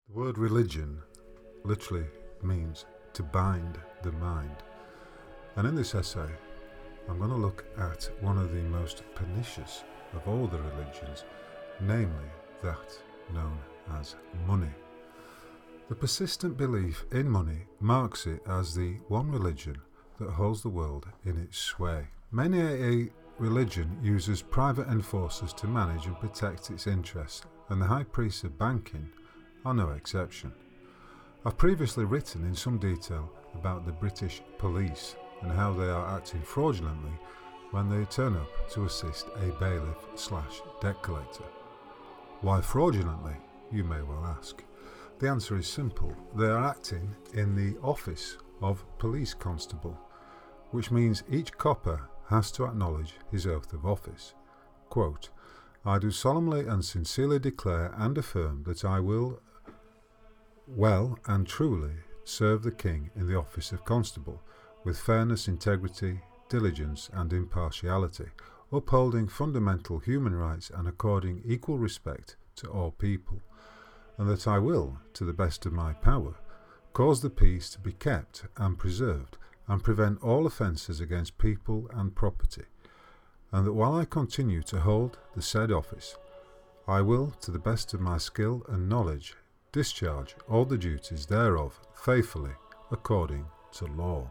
The word religion literally means to bind the mind. And in this essay, I'm going to look at one of the most pernicious of all the religions, namely that known as money. The persistent belief in money marks it as the one religion that holds the world in its sway. Many a religion uses private enforcers to manage and protect its interests, and the high priests of banking are no exception. I've previously written in some detail about the British police and how they are acting fraudulently when they turn up to assist a bailiff/debt collector. Why fraudulently, you may well ask. The answer is simple. They are acting in the office of police constable, which means each copper has to acknowledge his oath of office. Quote, "I do solemnly and sincerely declare and affirm that I will well and truly serve the King in the office of constable, with fairness, integrity, diligence and impartiality, upholding fundamental human rights and according equal respect to all people, and that I will, to the best of my power, cause the peace to be kept and preserved, and prevent all offences against people and property, and that while I continue to hold the said office, I will, to the best of my skill and knowledge, discharge all the duties thereof faithfully according to law."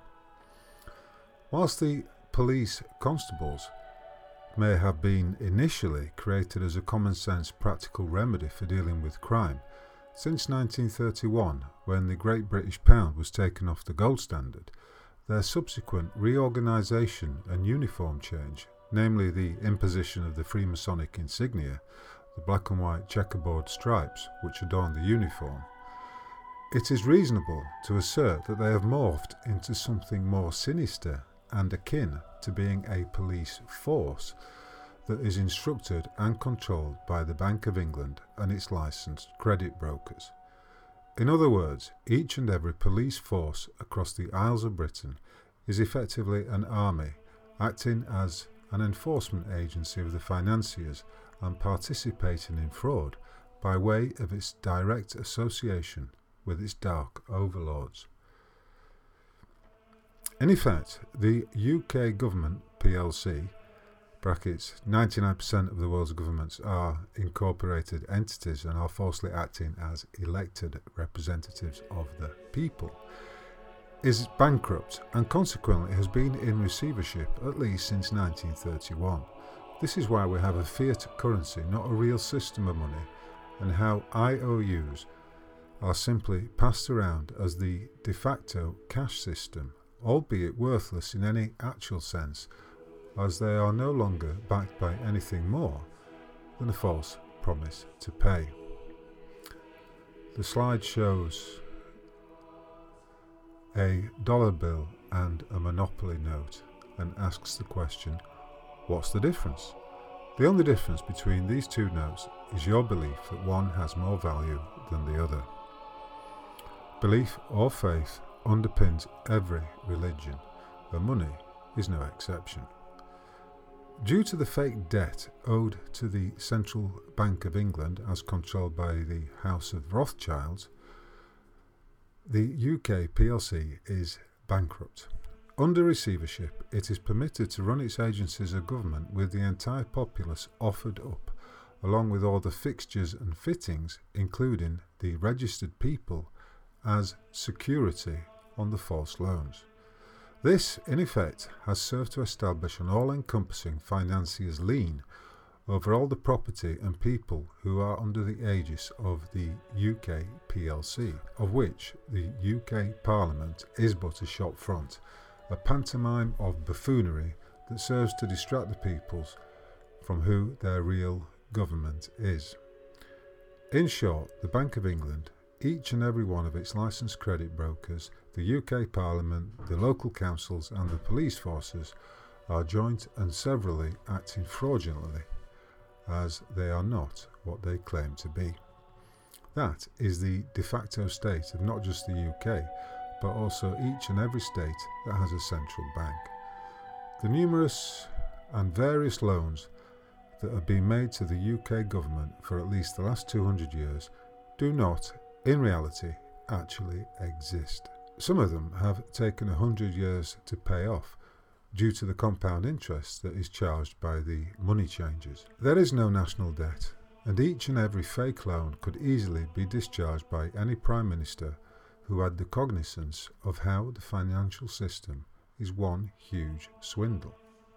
Whilst the police constables may have been initially created as a common-sense practical remedy for dealing with crime, since 1931, when the Great British Pound was taken off the gold standard, their subsequent reorganisation and uniform change, namely the imposition of the Freemasonic insignia, the black and white checkerboard stripes which adorn the uniform, it is reasonable to assert that they have morphed into something more sinister and akin to being a police force that is instructed and controlled by the Bank of England and its licensed credit brokers. In other words, each and every police force across the Isles of Britain is effectively an army acting as an enforcement agency of the financiers and participating in fraud by way of its direct association with its dark overlords. In effect, the UK government plc, brackets 99% of the world's governments are incorporated entities and are falsely acting as elected representatives of the people, is bankrupt and consequently has been in receivership at least since 1931. This is why we have a fiat currency, not a real system of money, and how IOUs are simply passed around as the de facto cash system, albeit worthless in any actual sense, as they are no longer backed by anything more than a false promise to pay. The slide shows a dollar bill and a monopoly note and asks the question, what's the difference? The only difference between these two notes is your belief that one has more value than the other. Belief or faith underpins every religion, and money is no exception. Due to the fake debt owed to the Central Bank of England as controlled by the House of Rothschild, the UK plc is bankrupt. Under receivership, it is permitted to run its agencies of government with the entire populace offered up, along with all the fixtures and fittings, including the registered people, as security on the false loans. This, in effect, has served to establish an all-encompassing financier's lien over all the property and people who are under the aegis of the UK plc, of which the UK Parliament is but a shop front, a pantomime of buffoonery that serves to distract the peoples from who their real government is. In short, the Bank of England, each and every one of its licensed credit brokers, the UK Parliament, the local councils and the police forces are joint and severally acting fraudulently, as they are not what they claim to be. That is the de facto state of not just the UK, but also each and every state that has a central bank. The numerous and various loans that have been made to the UK government for at least the last 200 years do not in reality actually exist. Some of them have taken 100 years to pay off due to the compound interest that is charged by the money changers. There is no national debt, and each and every fake loan could easily be discharged by any Prime Minister who had the cognizance of how the financial system is one huge swindle.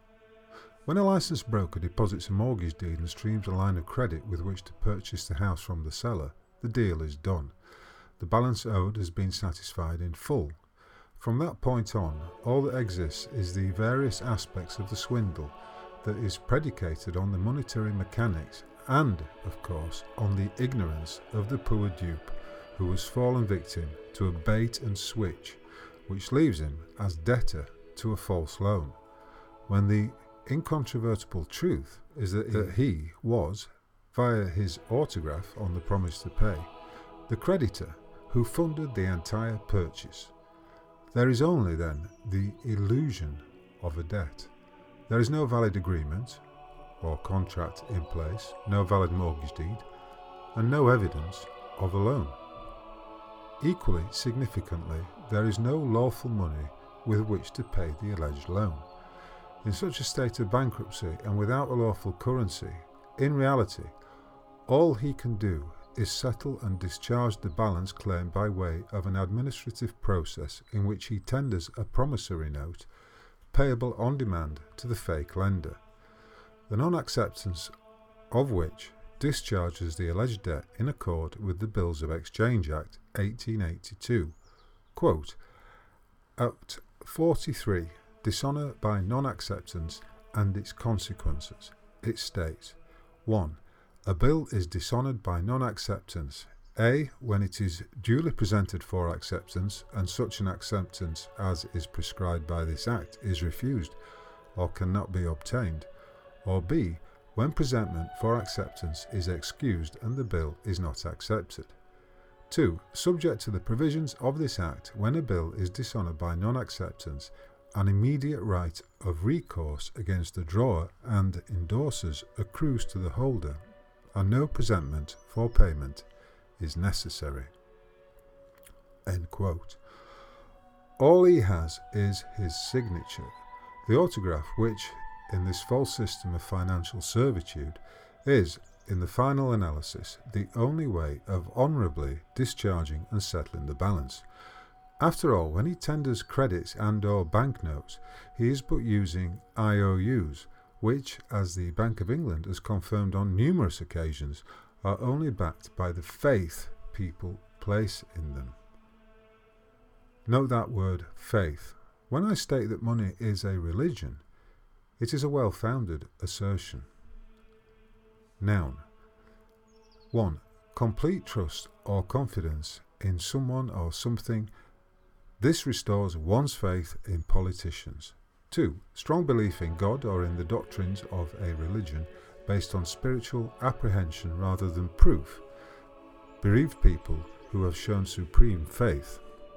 When a licensed broker deposits a mortgage deed and streams a line of credit with which to purchase the house from the seller, the deal is done. The balance owed has been satisfied in full. From that point on, all that exists is the various aspects of the swindle that is predicated on the monetary mechanics and, of course, on the ignorance of the poor dupe who has fallen victim to a bait and switch, which leaves him as debtor to a false loan, when the incontrovertible truth is that he was, via his autograph on the promise to pay, the creditor who funded the entire purchase. There is only then the illusion of a debt. There is no valid agreement or contract in place, no valid mortgage deed, and no evidence of a loan. Equally significantly, there is no lawful money with which to pay the alleged loan. In such a state of bankruptcy and without a lawful currency, in reality, all he can do is settle and discharge the balance claimed by way of an administrative process in which he tenders a promissory note payable on demand to the fake lender, the non-acceptance of which discharges the alleged debt in accord with the Bills of Exchange Act 1882. Quote, at 43, Dishonour by non-acceptance and its consequences, it states, 1. A bill is dishonoured by non-acceptance, a. when it is duly presented for acceptance and such an acceptance as is prescribed by this Act is refused or cannot be obtained, or b. when presentment for acceptance is excused and the bill is not accepted. 2. Subject to the provisions of this Act, when a bill is dishonoured by non-acceptance, an immediate right of recourse against the drawer and endorsers accrues to the holder, and no presentment for payment is necessary. End quote. All he has is his signature, the autograph which, in this false system of financial servitude, is, in the final analysis, the only way of honourably discharging and settling the balance. After all, when he tenders credits and/or banknotes, he is but using IOUs, which, as the Bank of England has confirmed on numerous occasions, are only backed by the faith people place in them. Note that word faith. When I state that money is a religion, it is a well-founded assertion. Noun. 1. Complete trust or confidence in someone or something. This restores one's faith in politicians. 2. Strong belief in God or in the doctrines of a religion based on spiritual apprehension rather than proof. Bereaved people who have shown supreme faith.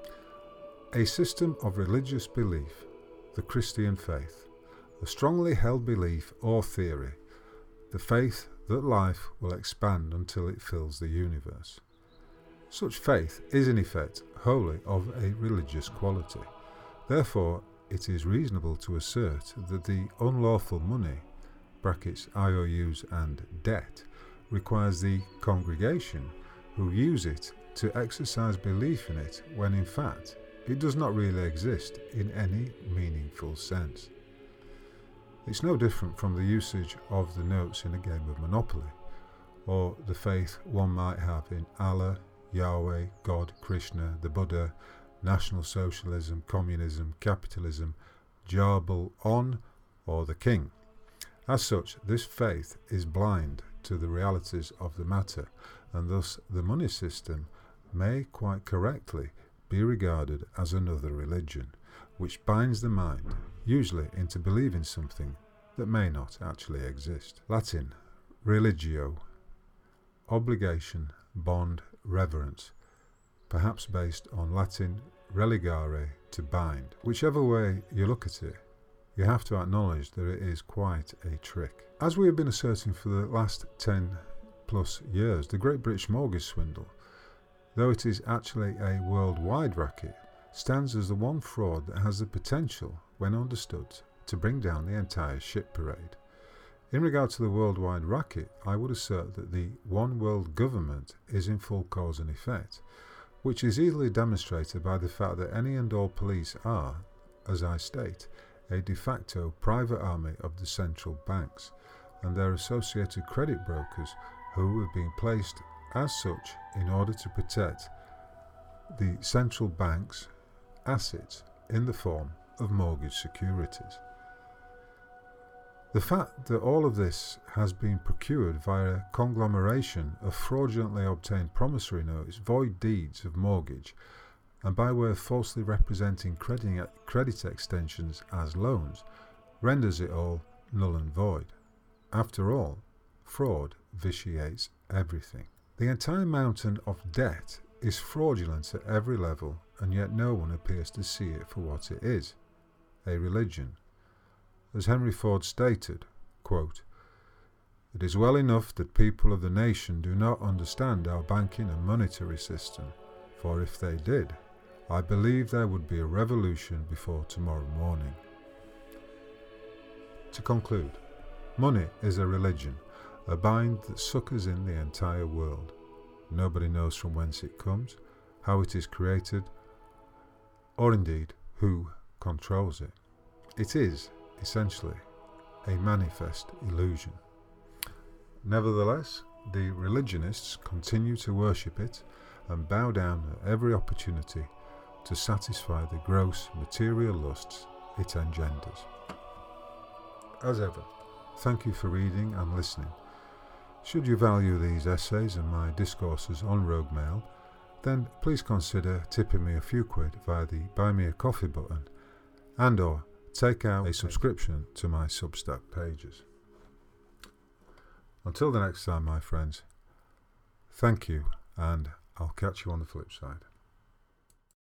A system of religious belief, the Christian faith. A strongly held belief or theory, the faith that life will expand until it fills the universe. Such faith is in effect wholly of a religious quality. Therefore, it is reasonable to assert that the unlawful money brackets IOUs and debt requires the congregation who use it to exercise belief in it when in fact it does not really exist in any meaningful sense. It's no different from the usage of the notes in a game of Monopoly, or the faith one might have in Allah, Yahweh, God, Krishna, the Buddha, National Socialism, Communism, Capitalism, Jabal On, or the King. As such, this faith is blind to the realities of the matter, and thus the money system may quite correctly be regarded as another religion, which binds the mind, usually into believing something that may not actually exist. Latin, religio, obligation, bond, reverence, perhaps based on Latin religare, to bind. Whichever way you look at it, you have to acknowledge that it is quite a trick. As we have been asserting for the last 10 plus years, the Great British Mortgage Swindle, though it is actually a worldwide racket, stands as the one fraud that has the potential, when understood, to bring down the entire ship parade. In regard to the worldwide racket, I would assert that the one world government is in full cause and effect, which is easily demonstrated by the fact that any and all police are, as I state, a de facto private army of the central banks and their associated credit brokers, who have been placed as such in order to protect the central bank's assets in the form of mortgage securities. The fact that all of this has been procured via a conglomeration of fraudulently obtained promissory notes, void deeds of mortgage, and by way of falsely representing credit extensions as loans, renders it all null and void. After all, fraud vitiates everything. The entire mountain of debt is fraudulent at every level, and yet no one appears to see it for what it is, a religion. As Henry Ford stated, quote, "It is well enough that people of the nation do not understand our banking and monetary system, for if they did, I believe there would be a revolution before tomorrow morning." To conclude, money is a religion, a bind that suckers in the entire world. Nobody knows from whence it comes, how it is created, or indeed who controls it. It is, essentially, a manifest illusion. Nevertheless, the religionists continue to worship it and bow down at every opportunity to satisfy the gross material lusts it engenders. As ever, thank you for reading and listening. Should you value these essays and my discourses on Rogue Mail, then please consider tipping me a few quid via the Buy Me a Coffee button, and or take out a subscription to my Substack pages. Until the next time, my friends, thank you, and I'll catch you on the flip side.